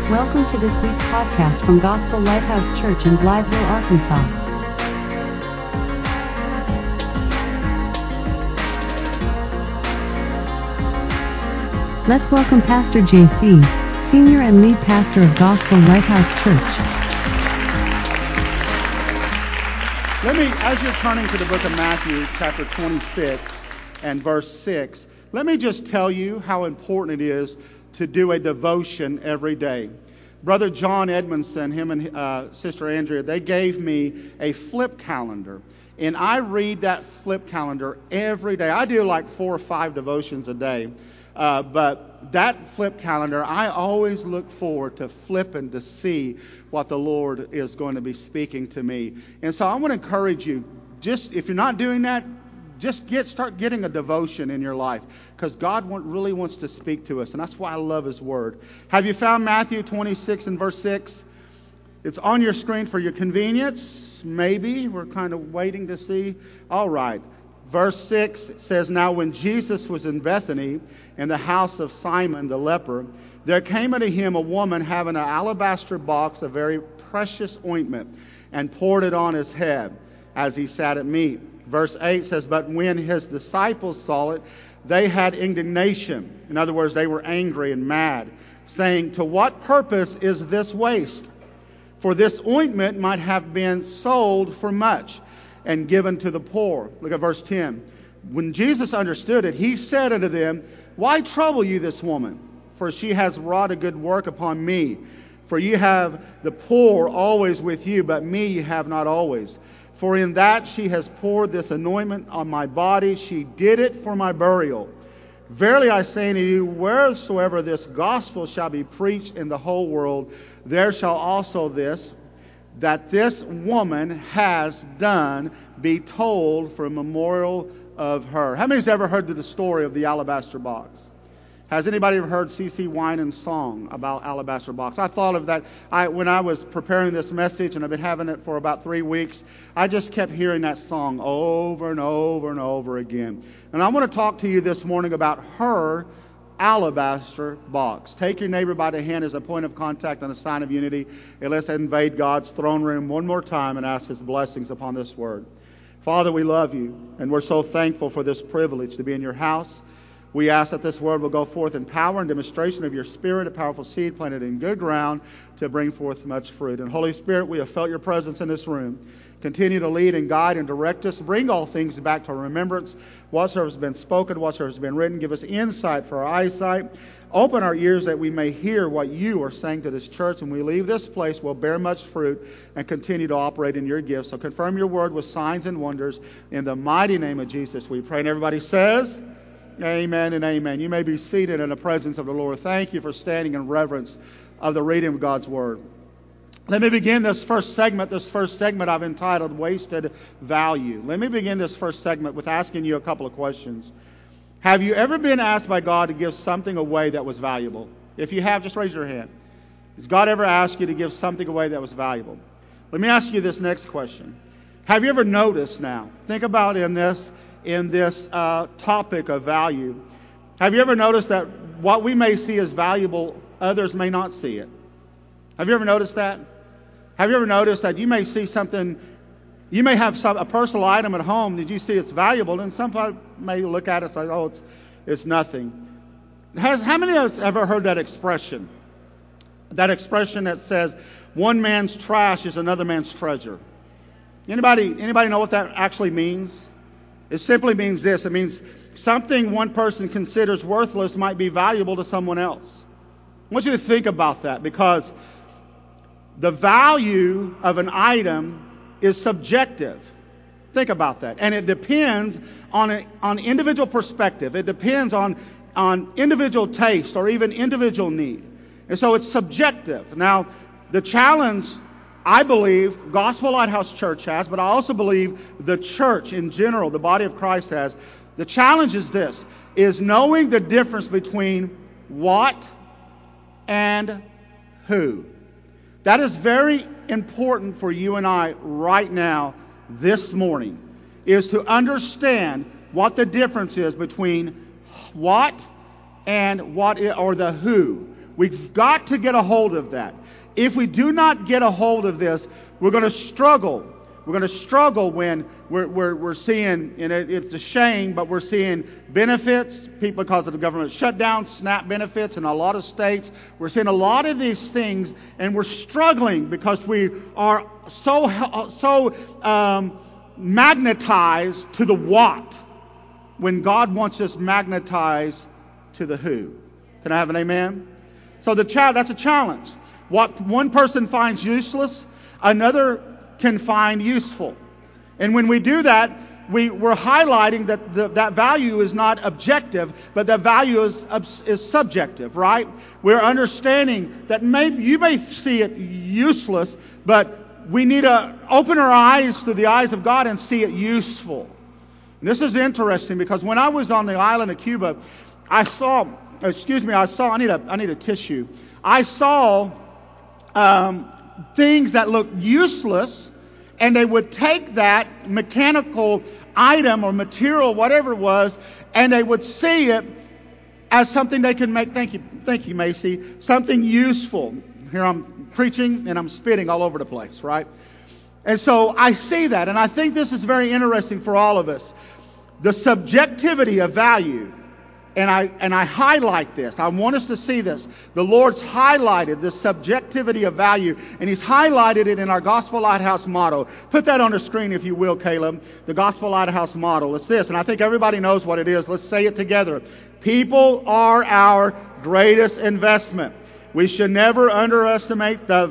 Welcome to this week's podcast from Gospel Lighthouse Church in Blytheville, Arkansas. Let's welcome Pastor J.C., Senior and Lead Pastor of Gospel Lighthouse Church. As you're turning to the book of Matthew, chapter 26 and verse 6, let me just tell you how important it is to do a devotion every day. Brother John Edmondson, him and Sister Andrea, they gave me a flip calendar. And I read that flip calendar every day. I do like 4 or 5 devotions a day. But that flip calendar, I always look forward to flipping to see what the Lord is going to be speaking to me. And so I want to encourage you, just if you're not doing that, just start getting a devotion in your life, because God really wants to speak to us, and that's why I love His Word. Have you found Matthew 26 and verse 6? It's on your screen for your convenience. Maybe we're kind of waiting to see. All right. Verse 6 says, "Now when Jesus was in Bethany, in the house of Simon the leper, there came unto him a woman having an alabaster box of very precious ointment, and poured it on his head as he sat at meat." Verse 8 says, "But when his disciples saw it, they had indignation." In other words, they were angry and mad, saying, "To what purpose is this waste? For this ointment might have been sold for much and given to the poor." Look at verse 10. "When Jesus understood it, he said unto them, Why trouble you this woman? For she has wrought a good work upon me. For you have the poor always with you, but me you have not always. For in that she has poured this anointment on my body, she did it for my burial. Verily I say unto you, wheresoever this gospel shall be preached in the whole world, there shall also that this woman has done be told for a memorial of her." How many has ever heard the story of the alabaster box? Has anybody ever heard C.C. Winans' song about alabaster box? I thought of that when I was preparing this message, and I've been having it for about 3 weeks. I just kept hearing that song over and over and over again. And I want to talk to you this morning about her alabaster box. Take your neighbor by the hand as a point of contact and a sign of unity, and let's invade God's throne room one more time and ask His blessings upon this word. Father, we love you, and we're so thankful for this privilege to be in your house. We ask that this word will go forth in power and demonstration of your Spirit, a powerful seed planted in good ground to bring forth much fruit. And Holy Spirit, we have felt your presence in this room. Continue to lead and guide and direct us. Bring all things back to remembrance. Whatsoever has been spoken, whatsoever has been written, give us insight for our eyesight. Open our ears that we may hear what you are saying to this church. When we leave this place, we'll bear much fruit and continue to operate in your gifts. So confirm your word with signs and wonders. In the mighty name of Jesus we pray. And everybody says, amen and amen. You may be seated in the presence of the Lord. Thank you for standing in reverence of the reading of God's Word. Let me begin this first segment. This first segment I've entitled Wasted Value. Let me begin this first segment with asking you a couple of questions. Have you ever been asked by God to give something away that was valuable? If you have, just raise your hand. Has God ever asked you to give something away that was valuable? Let me ask you this next question. Have you ever noticed now? Think about in this topic of value. Have you ever noticed that what we may see as valuable, others may not see it? Have you ever noticed that? Have you ever noticed that you may see something, you may have a personal item at home that you see it's valuable, and somebody may look at it and say, oh, it's nothing. How many of us ever heard that expression? That expression that says, one man's trash is another man's treasure. Anybody know what that actually means? It simply means this. It means something one person considers worthless might be valuable to someone else. I want you to think about that, because the value of an item is subjective. Think about that. And it depends on individual perspective. It depends on individual taste or even individual need. And so it's subjective. Now, the challenge, I believe, Gospel Lighthouse Church has, but I also believe the church in general, the body of Christ has. The challenge is this, is knowing the difference between what and who. That is very important for you and I right now, this morning, is to understand what the difference is between what and or the who. We've got to get a hold of that. If we do not get a hold of this, we're going to struggle. We're going to struggle when we're seeing, and it's a shame, but we're seeing benefits, people because of the government shutdown, SNAP benefits in a lot of states. We're seeing a lot of these things, and we're struggling because we are so magnetized to the what, when God wants us magnetized to the who. Can I have an amen? So that's a challenge. What one person finds useless, another can find useful. And when we do that, we're highlighting that that value is not objective, but that value is subjective, right? We're understanding that you may see it useless, but we need to open our eyes through the eyes of God and see it useful. And this is interesting because when I was on the island of Cuba, I need a tissue. I saw things that looked useless, and they would take that mechanical item or material, whatever it was, and they would see it as something they could make, thank you, Macy, something useful. Here I'm preaching and I'm spitting all over the place, right? And so I see that, and I think this is very interesting for all of us. The subjectivity of value. And I highlight this. I want us to see this. The Lord's highlighted the subjectivity of value, and He's highlighted it in our Gospel Lighthouse motto. Put that on the screen if you will, Caleb. The Gospel Lighthouse motto. It's this, and I think everybody knows what it is. Let's say it together. People are our greatest investment. We should never underestimate the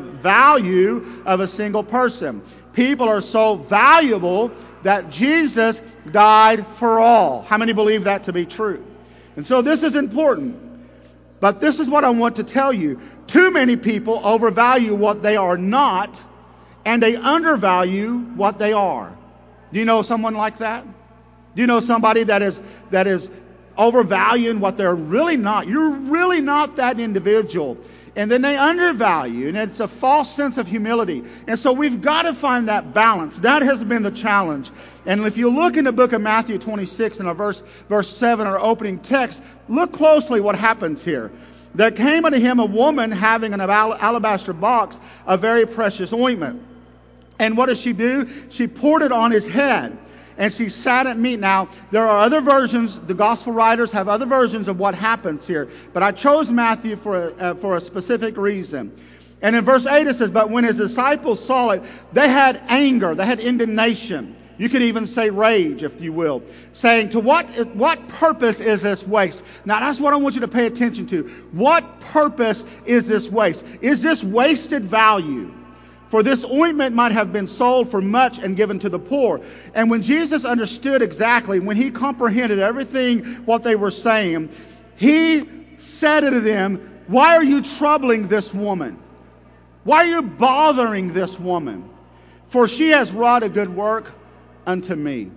value of a single person. People are so valuable that Jesus died for all. How many believe that to be true? And so this is important. But this is what I want to tell you. Too many people overvalue what they are not, and they undervalue what they are. Do you know someone like that? Do you know somebody that is overvaluing what they're really not? You're really not that individual. And then they undervalue, and it's a false sense of humility. And so we've got to find that balance. That has been the challenge. And if you look in the book of Matthew 26 and verse 7, our opening text, look closely what happens here. There came unto him a woman having an alabaster box of very precious ointment. And what does she do? She poured it on his head. And she sat at meat. Now, there are other versions. The gospel writers have other versions of what happens here. But I chose Matthew for a specific reason. And in verse 8 it says, but when his disciples saw it, they had anger. They had indignation. You could even say rage, if you will. Saying, to what purpose is this waste? Now, that's what I want you to pay attention to. What purpose is this waste? Is this wasted value? For this ointment might have been sold for much and given to the poor. And when Jesus understood exactly, when he comprehended everything what they were saying, he said unto them, why are you troubling this woman? Why are you bothering this woman? For she has wrought a good work unto me.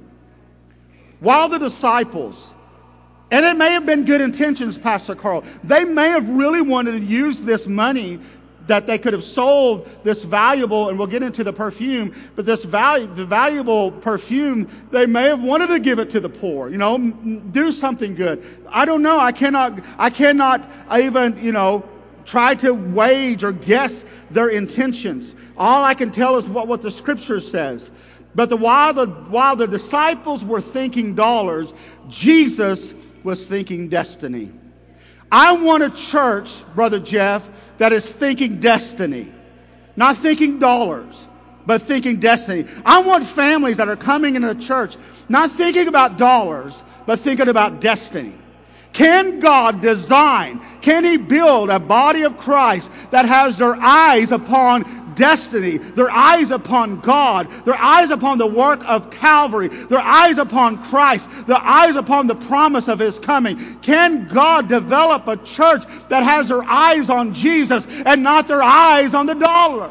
While the disciples, and it may have been good intentions, Pastor Carl, they may have really wanted to use this money that they could have sold this valuable, and we'll get into the perfume, but the valuable perfume, they may have wanted to give it to the poor, do something good. I don't know. I cannot even, try to wage or guess their intentions. All I can tell is what the scripture says. But while the disciples were thinking dollars, Jesus was thinking destiny. I want a church, Brother Jeff, that is thinking destiny. Not thinking dollars, but thinking destiny. I want families that are coming into the church, not thinking about dollars, but thinking about destiny. Can God design, can He build a body of Christ that has their eyes upon destiny, their eyes upon God, their eyes upon the work of Calvary, their eyes upon Christ, their eyes upon the promise of His coming? Can God develop a church that has their eyes on Jesus and not their eyes on the dollar?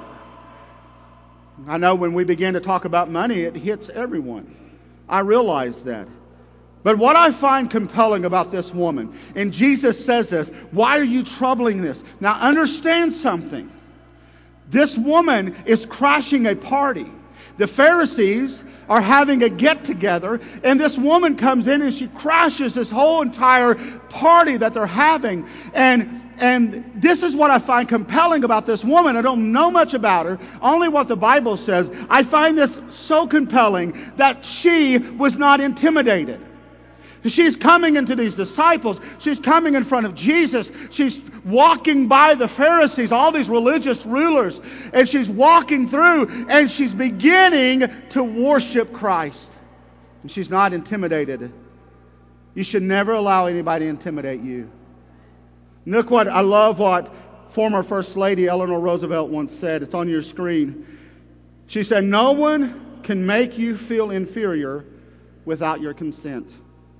I know when we begin to talk about money, it hits everyone. I realize that. But what I find compelling about this woman, and Jesus says this, why are you troubling this? Now understand something. This woman is crashing a party. The Pharisees are having a get-together, and this woman comes in and she crashes this whole entire party that they're having. And And this is what I find compelling about this woman. I don't know much about her, only what the Bible says. I find this so compelling that she was not intimidated. She's coming into these disciples. She's coming in front of Jesus. She's walking by the Pharisees, all these religious rulers. And she's walking through and she's beginning to worship Christ. And she's not intimidated. You should never allow anybody to intimidate you. Look what, I love what former First Lady Eleanor Roosevelt once said. It's on your screen. She said, "No one can make you feel inferior without your consent."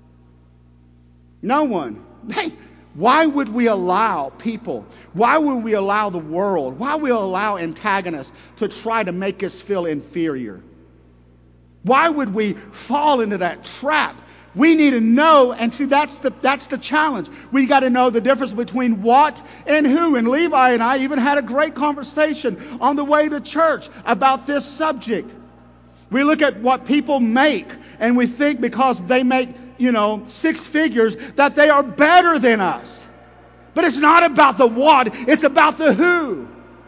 No one. Hey, why would we allow people, why would we allow the world, why would we allow antagonists to try to make us feel inferior? Why would we fall into that trap? We need to know, and see, that's the challenge. We got to know the difference between what and who. And Levi and I even had a great conversation on the way to church about this subject. We look at what people make, and we think because they make, six figures, that they are better than us. But it's not about the what, it's about the who.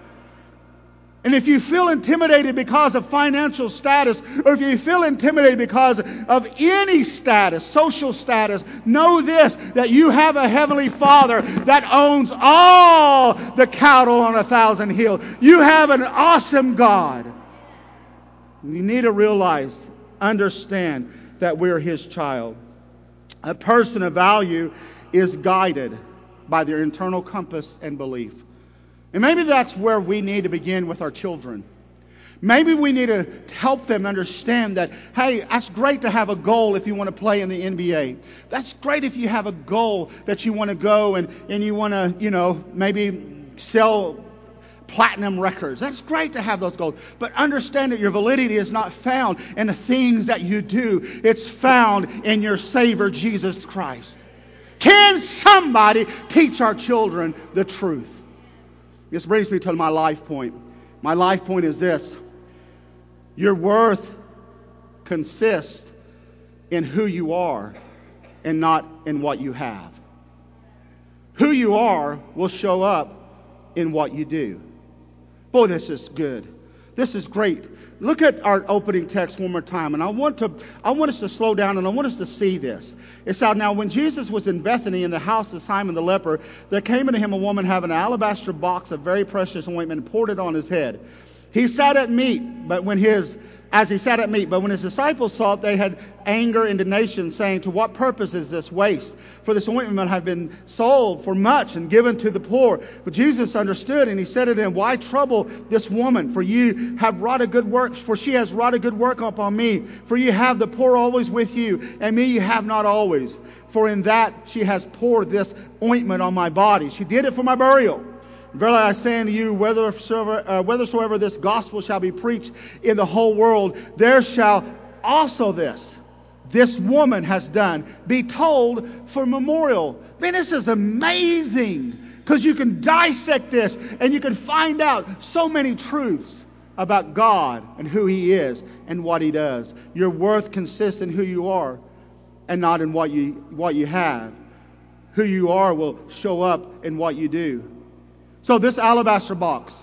And if you feel intimidated because of financial status, or if you feel intimidated because of any status, social status, know this, that you have a heavenly Father that owns all the cattle on 1,000 hills. You have an awesome God. You need to realize, understand that we're His child. A person of value is guided by their internal compass and belief. And maybe that's where we need to begin with our children. Maybe we need to help them understand that, hey, that's great to have a goal if you want to play in the NBA. That's great if you have a goal that you want to go and you want to, maybe sell platinum records. That's great to have those goals. But understand that your validity is not found in the things that you do. It's found in your Savior, Jesus Christ. Can somebody teach our children the truth? This brings me to my life point. My life point is this. Your worth consists in who you are and not in what you have. Who you are will show up in what you do. Boy, this is good. This is great. Look at our opening text one more time. And I want us to slow down and I want us to see this. It said, "Now when Jesus was in Bethany in the house of Simon the leper, there came unto him a woman having an alabaster box of very precious ointment and poured it on his head. He sat at meat, but when his disciples saw it, they had anger, indignation, saying, 'To what purpose is this waste? For this ointment have been sold for much and given to the poor.' But Jesus understood, and he said to them, 'Why trouble this woman? For you have wrought a good work, for she has wrought a good work upon me. For you have the poor always with you, and me you have not always. For in that she has poured this ointment on my body. She did it for my burial. Verily I say unto you, whithersoever this gospel shall be preached in the whole world, there shall also this woman has done, be told for memorial.'" Man, this is amazing, because you can dissect this and you can find out so many truths about God and who He is and what He does. Your worth consists in who you are and not in what you have. Who you are will show up in what you do. So this alabaster box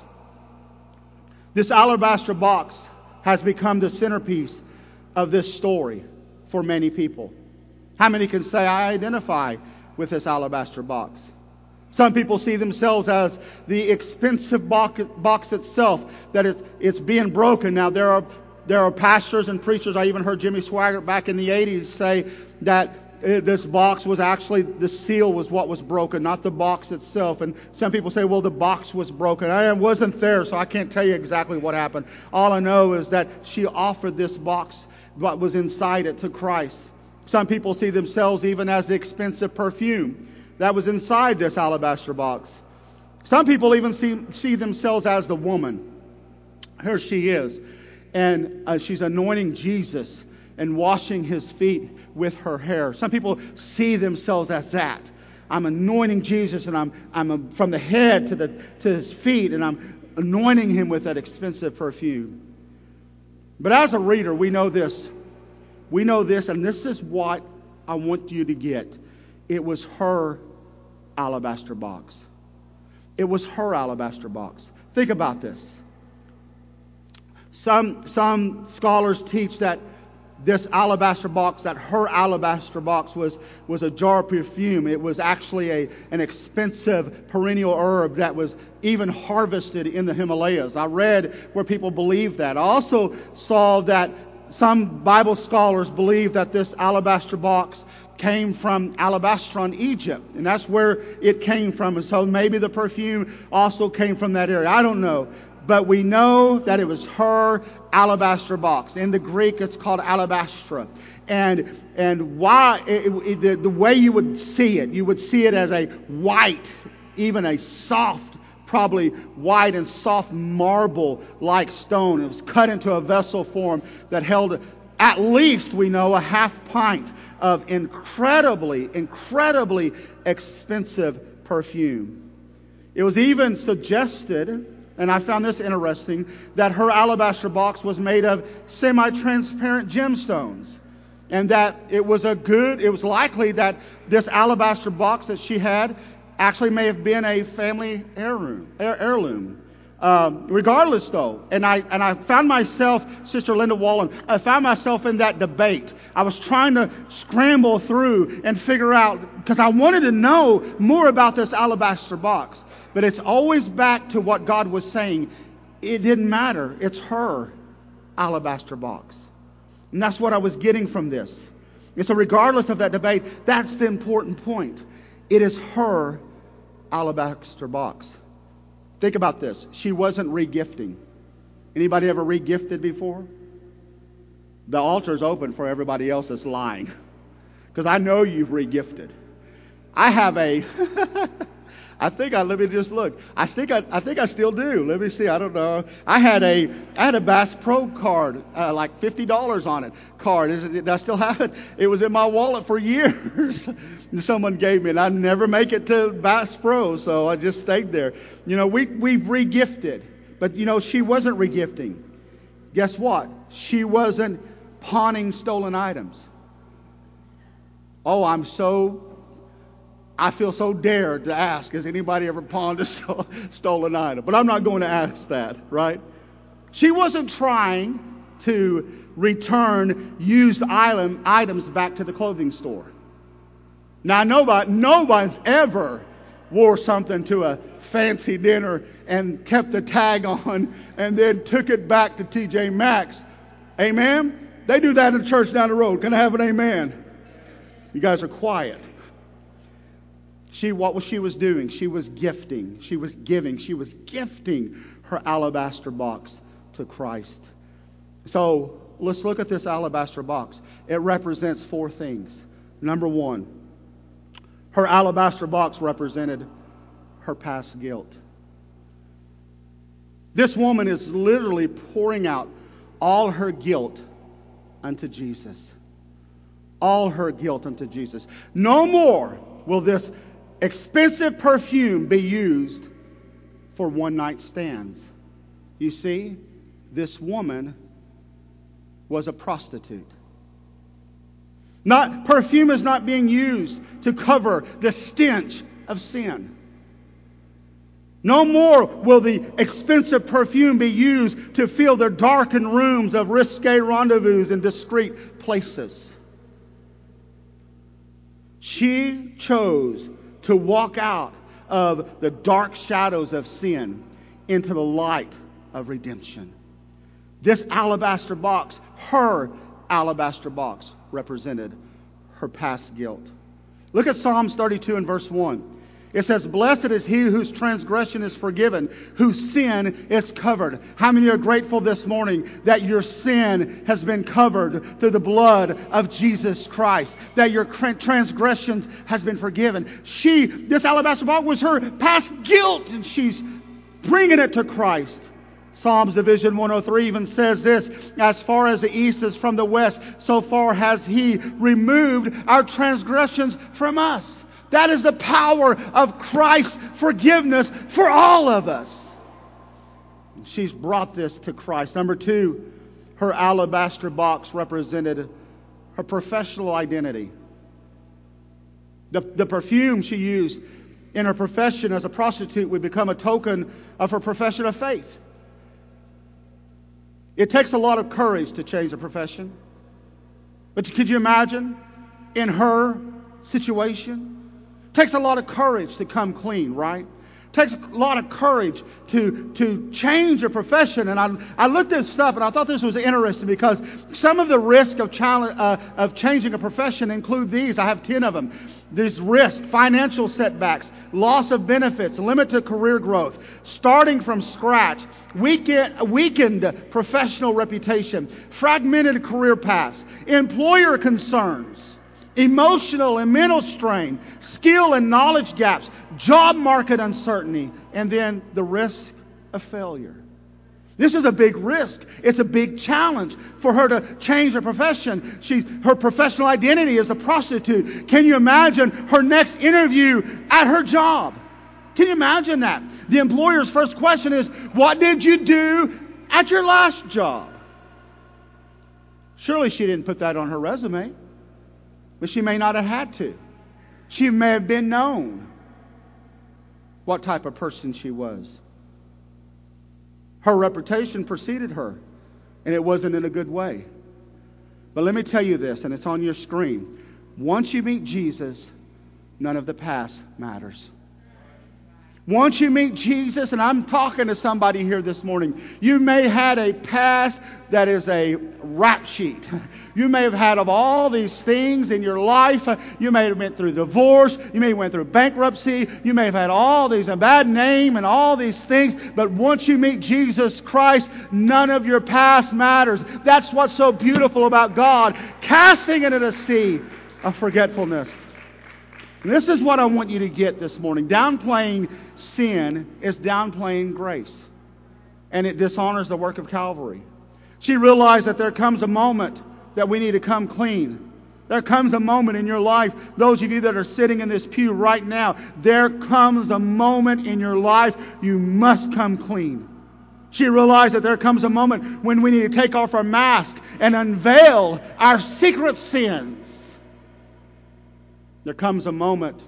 has become the centerpiece of this story for many people. How many can say, "I identify with this alabaster box"? Some people see themselves as the expensive box itself, that it's being broken. Now there are pastors and preachers. I even heard Jimmy Swaggart back in the 80s say that this box was actually, the seal was what was broken, not the box itself. And some people say, well, the box was broken. I wasn't there, so I can't tell you exactly what happened. All I know is that she offered this box, what was inside it, to Christ. Some people see themselves even as the expensive perfume that was inside this alabaster box. Some people even see themselves as the woman. Here she is. And she's anointing Jesus and washing His feet with her hair. Some people see themselves as that. I'm anointing Jesus, and I'm from the head to His feet, and I'm anointing Him with that expensive perfume. But as a reader, we know this. We know this, and this is what I want you to get. It was her alabaster box. It was her alabaster box. Think about this. Some scholars teach that this alabaster box, that her alabaster box was a jar of perfume. It was actually an expensive perennial herb that was even harvested in the Himalayas. I read where people believe that. I also saw that some Bible scholars believe that this alabaster box came from Alabastron, Egypt, and that's where it came from. And so maybe the perfume also came from that area. I don't know. But we know that it was her alabaster box. In the Greek, it's called alabastra. And why the way you would see it as a white, even a soft, probably white and soft marble-like stone. It was cut into a vessel form that held, at least we know, a half pint of incredibly expensive perfume. It was even suggested, and I found this interesting, that her alabaster box was made of semi-transparent gemstones. And that it was likely that this alabaster box that she had actually may have been a family heirloom. Regardless though, and I found myself, Sister Linda Wallen, I found myself in that debate. I was trying to scramble through and figure out, because I wanted to know more about this alabaster box. But it's always back to what God was saying. It didn't matter. It's her alabaster box. And that's what I was getting from this. And so regardless of that debate, that's the important point. It is her alabaster box. Think about this. She wasn't regifting. Anybody ever regifted before? The altar's open for everybody else that's lying. Because I know you've regifted. I have a... let me just look. I think I still do. Let me see. I don't know. I had a Bass Pro card, like $50 on it. Card. I still have it. It was in my wallet for years. Someone gave me it. I never make it to Bass Pro, so I just stayed there. We've regifted, but she wasn't regifting. Guess what? She wasn't pawning stolen items. Oh, I feel so dared to ask, has anybody ever pawned a stolen item? But I'm not going to ask that, right? She wasn't trying to return used items back to the clothing store. Now, nobody's ever wore something to a fancy dinner and kept the tag on and then took it back to TJ Maxx. Amen? They do that in the church down the road. Can I have an amen? You guys are quiet. What was she was doing? She was gifting. She was giving. She was gifting her alabaster box to Christ. So let's look at this alabaster box. It represents four things. Number one, her alabaster box represented her past guilt. This woman is literally pouring out all her guilt unto Jesus. All her guilt unto Jesus. No more will this expensive perfume be used for one night stands. You see, this woman was a prostitute. Perfume is not being used to cover the stench of sin. No more will the expensive perfume be used to fill the darkened rooms of risque rendezvous in discreet places. She chose to walk out of the dark shadows of sin into the light of redemption. This alabaster box, her alabaster box, represented her past guilt. Look at Psalms 32 and verse 1. It says, "Blessed is he whose transgression is forgiven, whose sin is covered." How many are grateful this morning that your sin has been covered through the blood of Jesus Christ? That your transgressions has been forgiven. This alabaster box was her past guilt, and she's bringing it to Christ. Psalms Division 103 even says this, "As far as the east is from the west, so far has he removed our transgressions from us." That is the power of Christ's forgiveness for all of us. She's brought this to Christ. Number two, her alabaster box represented her professional identity. The perfume she used in her profession as a prostitute would become a token of her profession of faith. It takes a lot of courage to change a profession. But could you imagine in her situation? It takes a lot of courage to come clean, right? It takes a lot of courage to change your profession. And I looked this up and I thought this was interesting because some of the risk of changing a profession include these. I have 10 of them. There's risk, financial setbacks, loss of benefits, limited career growth, starting from scratch, weakened professional reputation, fragmented career paths, employer concerns, emotional and mental strain, skill and knowledge gaps, job market uncertainty, and then the risk of failure. This is a big risk. It's a big challenge for her to change her profession. Her professional identity is a prostitute. Can you imagine her next interview at her job? Can you imagine that? The employer's first question is, what did you do at your last job? Surely she didn't put that on her resume, but she may not have had to. She may have been known what type of person she was. Her reputation preceded her, and it wasn't in a good way. But let me tell you this, and it's on your screen. Once you meet Jesus, none of the past matters. Once you meet Jesus, and I'm talking to somebody here this morning, you may have had a past that is a rap sheet. You may have had of all these things in your life. You may have went through divorce. You may have went through bankruptcy. You may have had all these, a bad name and all these things. But once you meet Jesus Christ, none of your past matters. That's what's so beautiful about God, casting it into the sea of forgetfulness. And this is what I want you to get this morning. Downplaying sin is downplaying grace. And it dishonors the work of Calvary. She realized that there comes a moment that we need to come clean. There comes a moment in your life, those of you that are sitting in this pew right now, there comes a moment in your life you must come clean. She realized that there comes a moment when we need to take off our mask and unveil our secret sins. There comes a moment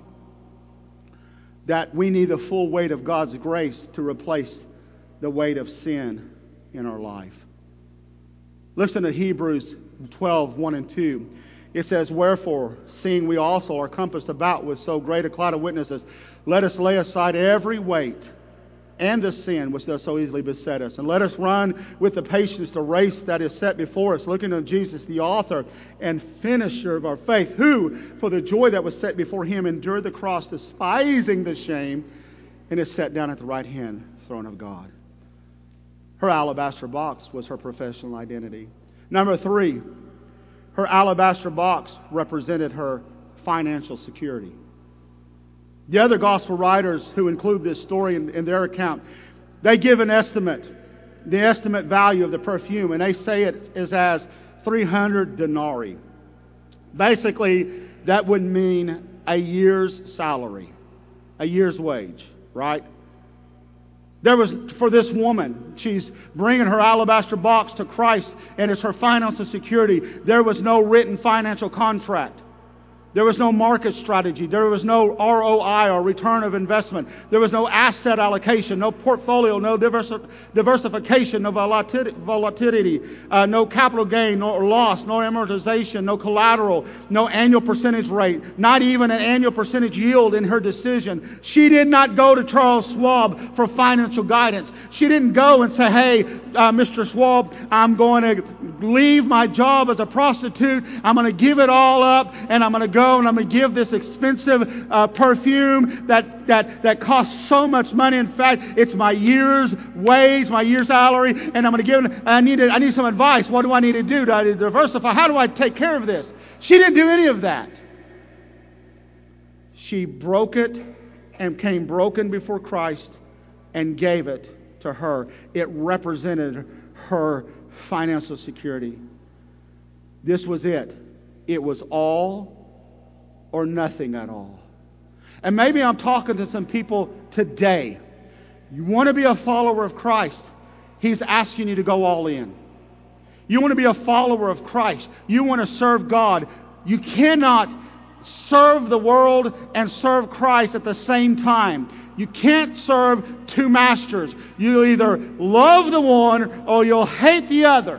that we need the full weight of God's grace to replace the weight of sin in our life. Listen to Hebrews 12, 1 and 2. It says, wherefore, seeing we also are compassed about with so great a cloud of witnesses, let us lay aside every weight and the sin which does so easily beset us. And let us run with the patience the race that is set before us, looking to Jesus, the author and finisher of our faith, who, for the joy that was set before him, endured the cross, despising the shame, and is set down at the right hand throne of God. Her alabaster box was her professional identity. Number 3, her alabaster box represented her financial security. The other gospel writers who include this story in their account, they give an estimate, the estimate value of the perfume, and they say it is as 300 denarii. Basically, that would mean a year's salary, a year's wage, right? There was, for this woman, she's bringing her alabaster box to Christ, and it's her financial security. There was no written financial contract. There was no market strategy. There was no ROI or return of investment. There was no asset allocation, no portfolio, no diversification, no volatility, no capital gain, no loss, no amortization, no collateral, no annual percentage rate, not even an annual percentage yield in her decision. She did not go to Charles Schwab for financial guidance. She didn't go and say, hey, Mr. Schwab, I'm going to leave my job as a prostitute. I'm going to give it all up, and I'm going to go and I'm going to give this expensive perfume that costs so much money. In fact, it's my year's wage, my year's salary, and I'm going to give it. I need some advice. What do I need to do? Do I need to diversify? How do I take care of this? She didn't do any of that. She broke it and came broken before Christ and gave it to her. It represented her financial security. This was it. It was all or nothing at all. And maybe I'm talking to some people today. You want to be a follower of Christ. He's asking you to go all in. You want to be a follower of Christ. You want to serve God. You cannot serve the world and serve Christ at the same time. You can't serve two masters. You either love the one or you'll hate the other.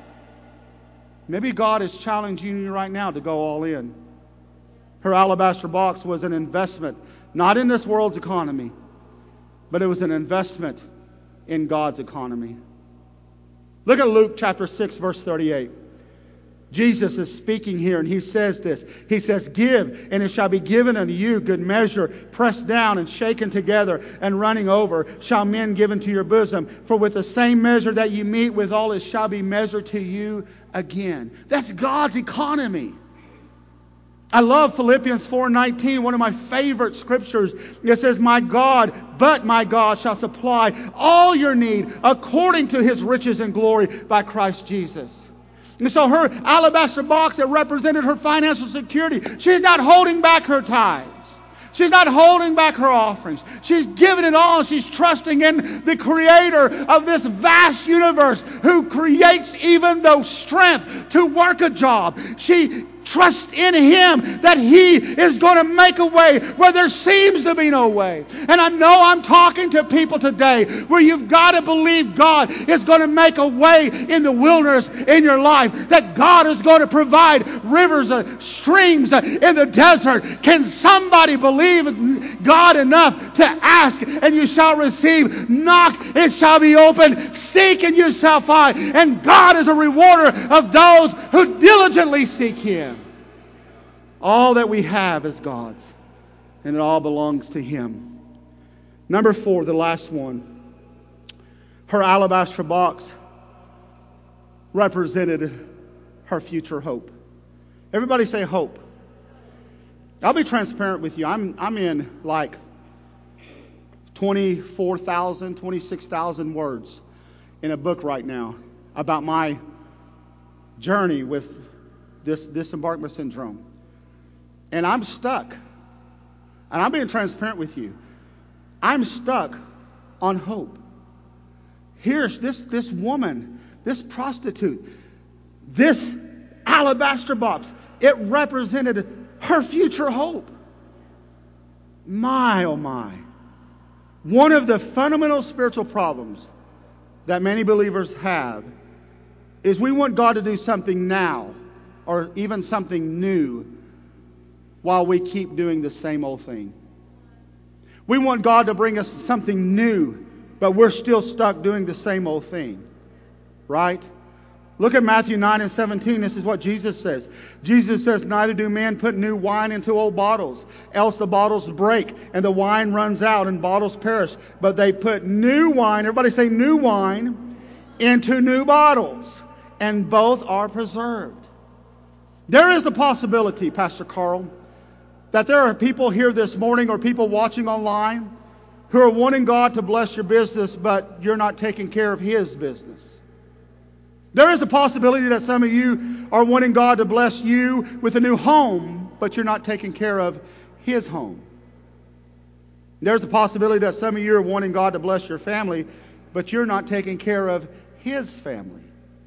Maybe God is challenging you right now to go all in. Her alabaster box was an investment, not in this world's economy, but it was an investment in God's economy. Look at Luke chapter 6, verse 38. Jesus is speaking here, and he says this. He says, "Give, and it shall be given unto you, good measure, pressed down and shaken together, and running over, shall men give into your bosom. For with the same measure that you meet withal, it shall be measured to you again." That's God's economy. I love Philippians 4:19, one of my favorite scriptures. It says, but my God shall supply all your need according to His riches and glory by Christ Jesus. And so her alabaster box that represented her financial security, she's not holding back her tithes. She's not holding back her offerings. She's giving it all. She's trusting in the Creator of this vast universe who creates even the strength to work a job. She trusts in Him that He is going to make a way where there seems to be no way. And I know I'm talking to people today where you've got to believe God is going to make a way in the wilderness in your life. That God is going to provide rivers, streams in the desert. Can somebody believe God enough to ask and you shall receive? Knock, it shall be opened. Seek and you shall find. And God is a rewarder of those who diligently seek Him. All that we have is God's, and it all belongs to Him. Number 4, the last one. Her alabaster box represented her future hope. Everybody say hope. I'll be transparent with you. I'm in like 24,000, 26,000 words in a book right now about my journey with this disembarkment syndrome. And I'm stuck. And I'm being transparent with you. I'm stuck on hope. Here's this woman, this prostitute, this alabaster box. It represented her future hope. My, oh my. One of the fundamental spiritual problems that many believers have is we want God to do something now or even something new while we keep doing the same old thing. We want God to bring us something new, but we're still stuck doing the same old thing. Right? Look at Matthew 9:17. This is what Jesus says. Jesus says, "Neither do men put new wine into old bottles, else the bottles break, and the wine runs out, and bottles perish. But they put new wine," everybody say new wine, "into new bottles, and both are preserved." There is the possibility, Pastor Carl, that there are people here this morning or people watching online who are wanting God to bless your business, but you're not taking care of His business. There is a possibility that some of you are wanting God to bless you with a new home, but you're not taking care of His home. There's a possibility that some of you are wanting God to bless your family, but you're not taking care of His family.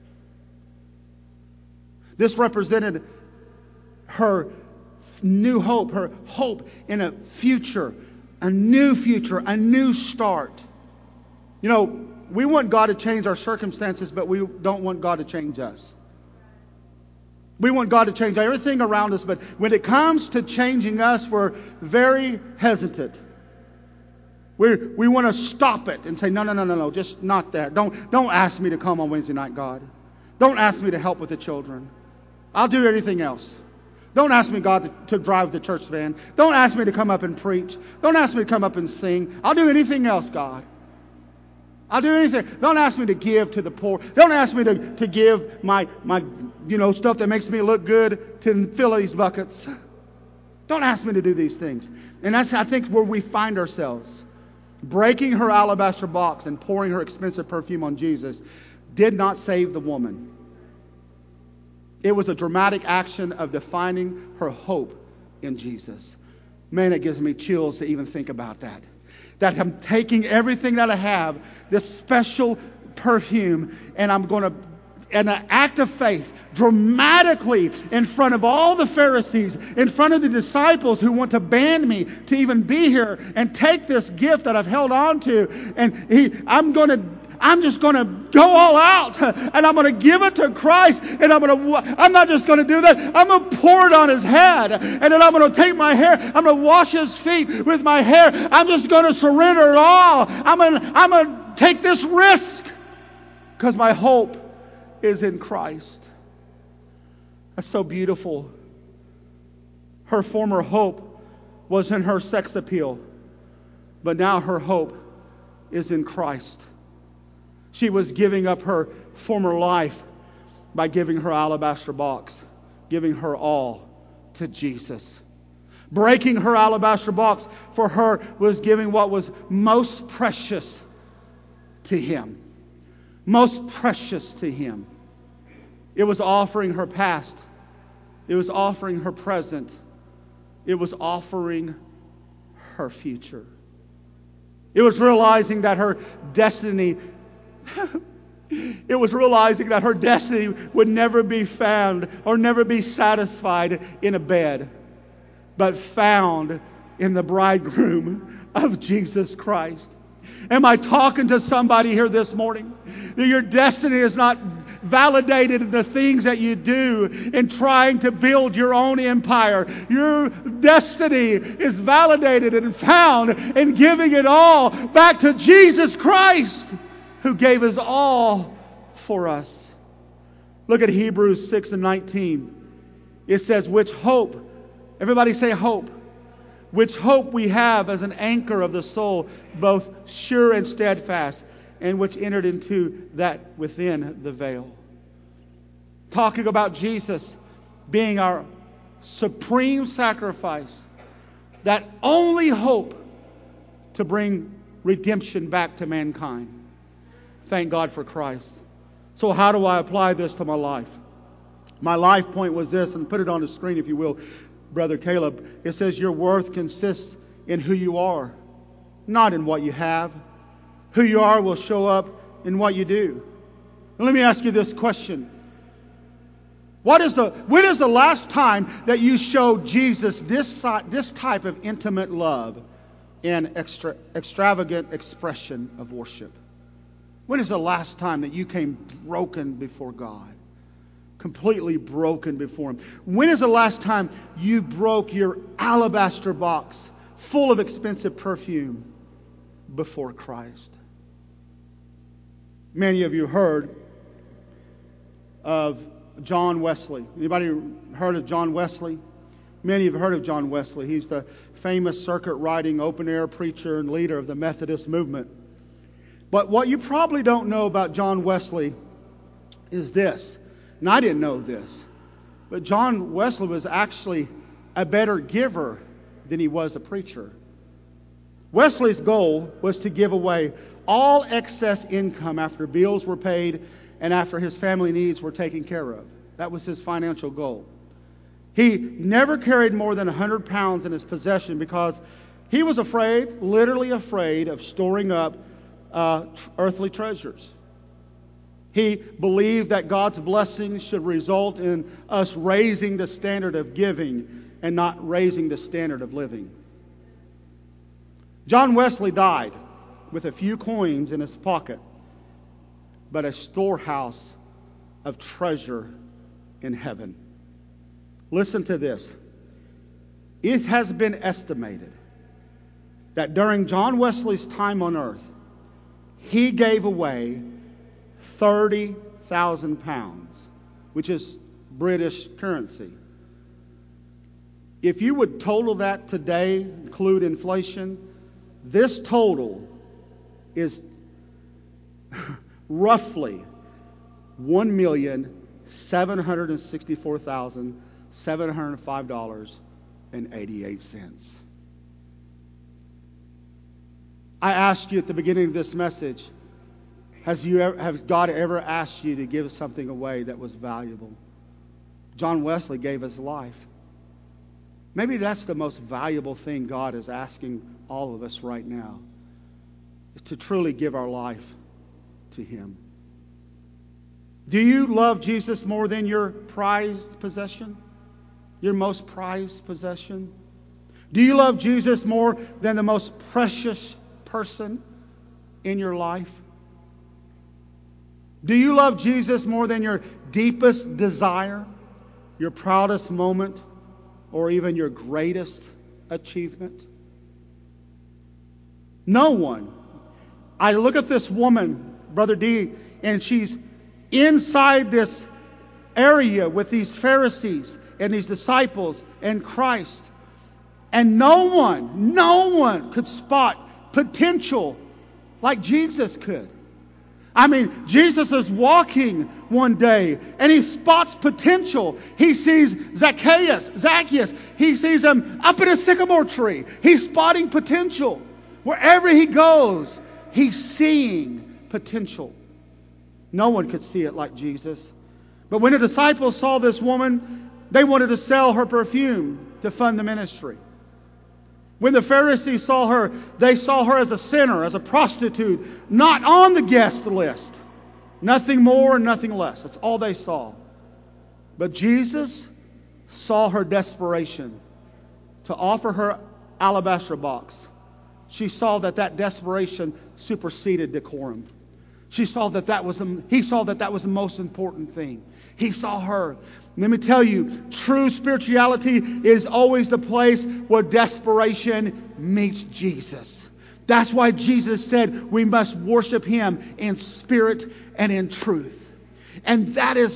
This represented her new hope, her hope in a future, a new start. You know, we want God to change our circumstances, but we don't want God to change us. We want God to change everything around us, but when it comes to changing us, we're very hesitant. We want to stop it and say, no, just not that. Don't ask me to come on Wednesday night, God. Don't ask me to help with the children. I'll do anything else. Don't ask me, God, to drive the church van. Don't ask me to come up and preach. Don't ask me to come up and sing. I'll do anything else, God. I'll do anything. Don't ask me to give to the poor. Don't ask me to give my stuff that makes me look good to fill these buckets. Don't ask me to do these things. And that's, I think, where we find ourselves. Breaking her alabaster box and pouring her expensive perfume on Jesus did not save the woman. It was a dramatic action of defining her hope in Jesus. Man, it gives me chills to even think about that. That I'm taking everything that I have, this special perfume, and I'm going to an act of faith, dramatically in front of all the Pharisees, in front of the disciples who want to ban me to even be here and take this gift that I've held on to. And I'm just going to go all out, and I'm going to give it to Christ, and I'm not just going to do that. I'm going to pour it on his head, and then I'm going to take my hair. I'm going to wash his feet with my hair. I'm just going to surrender it all. I'm going to take this risk because my hope is in Christ. That's so beautiful. Her former hope was in her sex appeal, but now her hope is in Christ. She was giving up her former life by giving her alabaster box, giving her all to Jesus. Breaking her alabaster box for her was giving what was most precious to Him. Most precious to Him. It was offering her past. It was offering her present. It was offering her future. It was realizing that her destiny would never be found or never be satisfied in a bed, but found in the bridegroom of Jesus Christ. Am I talking to somebody here this morning? That your destiny is not validated in the things that you do in trying to build your own empire. Your destiny is validated and found in giving it all back to Jesus Christ, who gave His all for us. Look at Hebrews 6:19. It says, which hope, everybody say hope. Which hope we have as an anchor of the soul, both sure and steadfast, and which entered into that within the veil. Talking about Jesus being our supreme sacrifice, that only hope to bring redemption back to mankind. Thank God for Christ. So how do I apply this to my life? My life point was this, and put it on the screen if you will, Brother Caleb. It says your worth consists in who you are, not in what you have. Who you are will show up in what you do. And let me ask you this question. When is the last time that you showed Jesus this type of intimate love and extravagant expression of worship? When is the last time that you came broken before God? Completely broken before Him. When is the last time you broke your alabaster box full of expensive perfume before Christ? Many of you heard of John Wesley. Anybody heard of John Wesley? Many have heard of John Wesley. He's the famous circuit-riding, open-air preacher and leader of the Methodist movement. But what you probably don't know about John Wesley is this. And I didn't know this. But John Wesley was actually a better giver than he was a preacher. Wesley's goal was to give away all excess income after bills were paid and after his family needs were taken care of. That was his financial goal. He never carried more than 100 pounds in his possession because he was afraid, literally afraid, of storing up earthly treasures. He believed that God's blessings should result in us raising the standard of giving and not raising the standard of living. John Wesley died with a few coins in his pocket, but a storehouse of treasure in heaven. Listen to this. It has been estimated that during John Wesley's time on earth, he gave away 30,000 pounds, which is British currency. If you would total that today, include inflation, this total is roughly $1,764,705.88. I asked you at the beginning of this message, has God ever asked you to give something away that was valuable? John Wesley gave his life. Maybe that's the most valuable thing God is asking all of us right now, is to truly give our life to Him. Do you love Jesus more than your prized possession? Your most prized possession? Do you love Jesus more than the most precious person in your life? Do you love Jesus more than your deepest desire, your proudest moment, or even your greatest achievement? No one. I look at this woman, Brother D, and she's inside this area with these Pharisees and these disciples and Christ. And no one could spot potential like Jesus could. I mean, Jesus is walking one day and he spots potential. He sees Zacchaeus. He sees him up in a sycamore tree. He's spotting potential. Wherever he goes, he's seeing potential. No one could see it like Jesus. But when the disciples saw this woman, they wanted to sell her perfume to fund the ministry. When the Pharisees saw her, they saw her as a sinner, as a prostitute, not on the guest list. Nothing more and nothing less. That's all they saw. But Jesus saw her desperation to offer her alabaster box. She saw that desperation superseded decorum. He saw that that was the most important thing. He saw her. Let me tell you, true spirituality is always the place where desperation meets Jesus. That's why Jesus said we must worship Him in spirit and in truth. And that is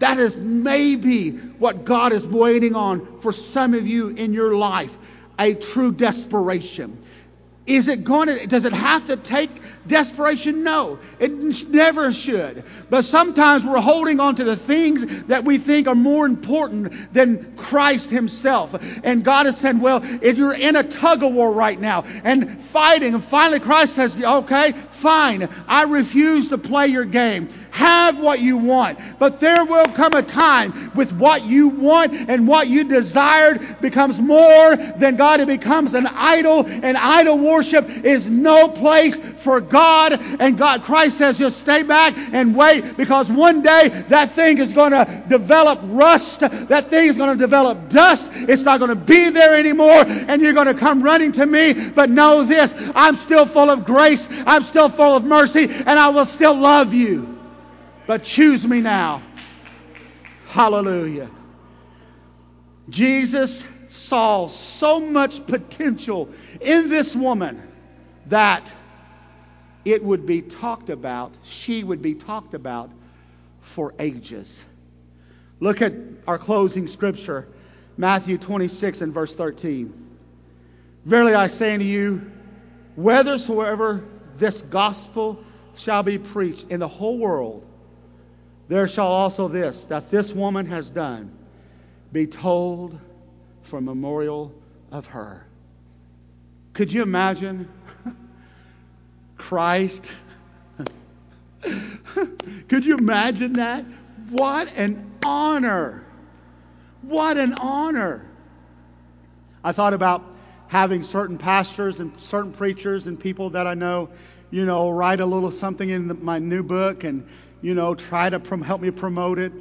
maybe what God is waiting on for some of you in your life. A true desperation. Does it have to take desperation? No, it never should. But sometimes we're holding on to the things that we think are more important than Christ Himself. And God is saying, well, if you're in a tug of war right now and fighting, and finally Christ says, okay, fine, I refuse to play your game. Have what you want. But there will come a time with what you want and what you desired becomes more than God. It becomes an idol, and idol worship is no place for God. And Christ says, just stay back and wait, because one day that thing is going to develop rust. That thing is going to develop dust. It's not going to be there anymore, and you're going to come running to me. But know this, I'm still full of grace. I'm still full of mercy, and I will still love you. But choose me now. Hallelujah. Jesus saw so much potential in this woman that it would be talked about, she would be talked about for ages. Look at our closing scripture, Matthew 26 and verse 13. Verily I say unto you, whithersoever this gospel shall be preached in the whole world, there shall also this, that this woman has done, be told for a memorial of her. Could you imagine Christ? Could you imagine that? What an honor. What an honor. I thought about having certain pastors and certain preachers and people that I know, write a little something in my new book and, try to help me promote it,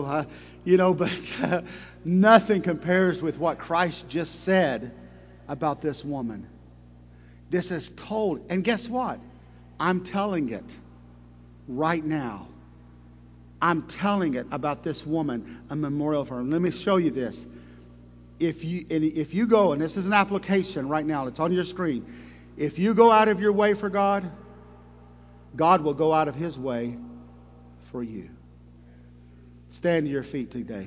but nothing compares with what Christ just said about this woman. This is told. And guess what? I'm telling it right now. I'm telling it about this woman, a memorial of her. And let me show you this. If you go, and this is an application right now, it's on your screen. If you go out of your way for God, God will go out of His way for you. Stand to your feet today.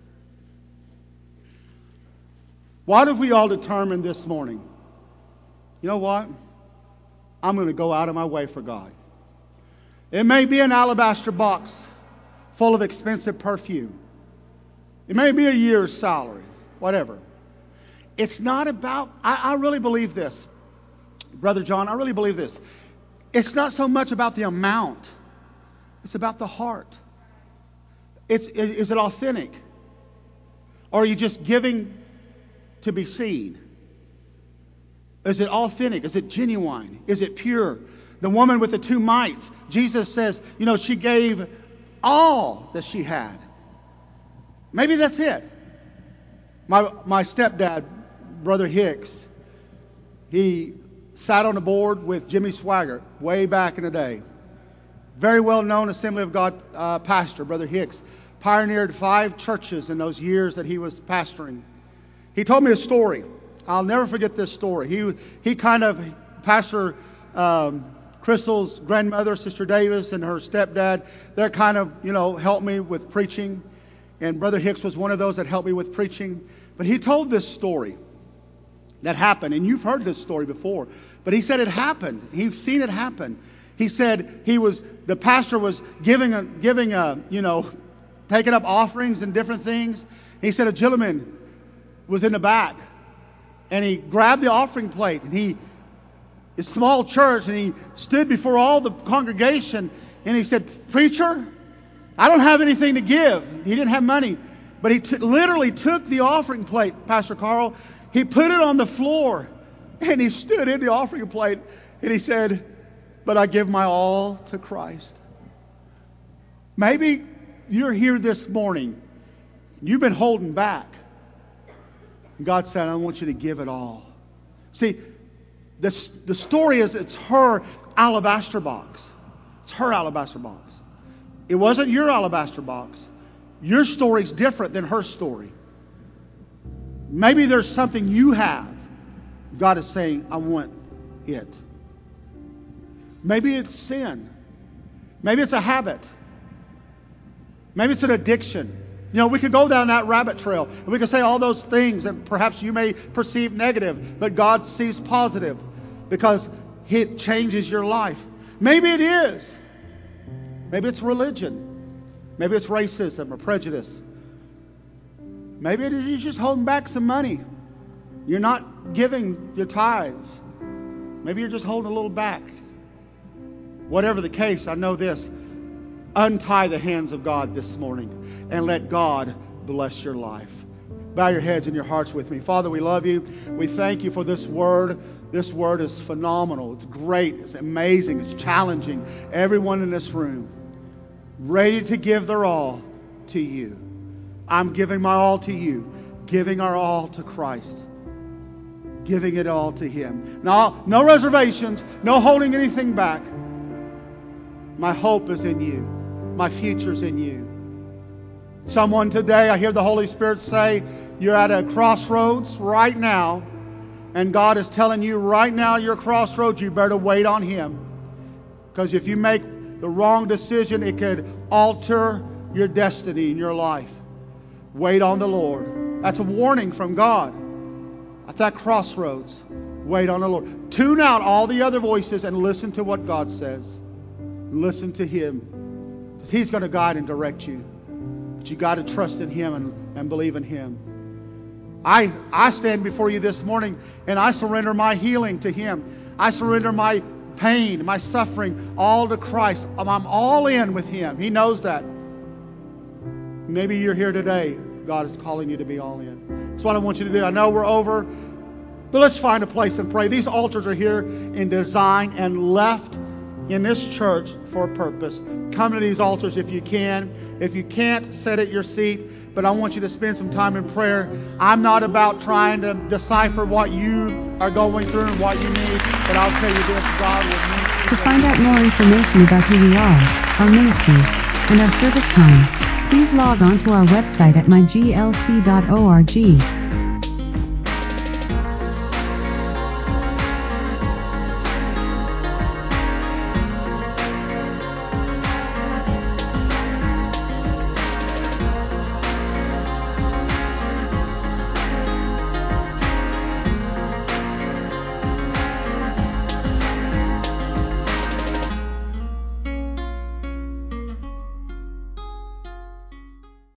What if we all determined this morning, you know what? I'm going to go out of my way for God. It may be an alabaster box full of expensive perfume. It may be a year's salary, whatever. It's not about, I really believe this. Brother John, I really believe this. It's not so much about the amount. It's about the heart. Is it authentic? Or are you just giving to be seen? Is it authentic? Is it genuine? Is it pure? The woman with the 2 mites, Jesus says, she gave all that she had. Maybe that's it. My stepdad, Brother Hicks, he sat on the board with Jimmy Swaggart way back in the day. Very well-known Assembly of God pastor, Brother Hicks. Pioneered 5 churches in those years that he was pastoring. He told me a story. I'll never forget this story. He kind of, Pastor Crystal's grandmother, Sister Davis, and her stepdad, they're kind of, helped me with preaching. And Brother Hicks was one of those that helped me with preaching. But he told this story that happened. And you've heard this story before. But he said it happened. He's seen it happen. He said the pastor was giving taking up offerings and different things. He said a gentleman was in the back, and he grabbed the offering plate, and it's a small church, and he stood before all the congregation, and he said, "Preacher, I don't have anything to give." He didn't have money, but he literally took the offering plate, Pastor Carl. He put it on the floor, and he stood in the offering plate, and he said, "But I give my all to Christ." Maybe you're here this morning. You've been holding back. God said, "I want you to give it all." See, the story is it's her alabaster box. It's her alabaster box. It wasn't your alabaster box. Your story's different than her story. Maybe there's something you have. God is saying, "I want it." Maybe it's sin. Maybe it's a habit. Maybe it's an addiction. We could go down that rabbit trail, and we could say all those things that perhaps you may perceive negative, but God sees positive because it changes your life. Maybe it is. Maybe it's religion. Maybe it's racism or prejudice. Maybe it is you're just holding back some money. You're not giving your tithes. Maybe you're just holding a little back. Whatever the case, I know this. Untie the hands of God this morning and let God bless your life. Bow your heads and your hearts with me. Father, we love you. We thank you for this word. This word is phenomenal. It's great. It's amazing. It's challenging. Everyone in this room ready to give their all to you. I'm giving my all to you. Giving our all to Christ. Giving it all to Him. No reservations. No holding anything back. My hope is in you. My future's in you. Someone today, I hear the Holy Spirit say, you're at a crossroads right now, and God is telling you right now you're crossroads, you better wait on Him. Because if you make the wrong decision, it could alter your destiny in your life. Wait on the Lord. That's a warning from God. At that crossroads, wait on the Lord. Tune out all the other voices and listen to what God says. Listen to Him. Because He's going to guide and direct you. But you got to trust in Him and believe in Him. I stand before you this morning and I surrender my healing to Him. I surrender my pain, my suffering, all to Christ. I'm all in with Him. He knows that. Maybe you're here today. God is calling you to be all in. That's what I want you to do. I know we're over, but let's find a place and pray. These altars are here in design and left in this church for a purpose. Come to these altars if you can. If you can't, sit at your seat. But I want you to spend some time in prayer. I'm not about trying to decipher what you are going through and what you need. But I'll tell you this, God will meet you. To find out more information about who we are, our ministries, and our service times, please log on to our website at myglc.org.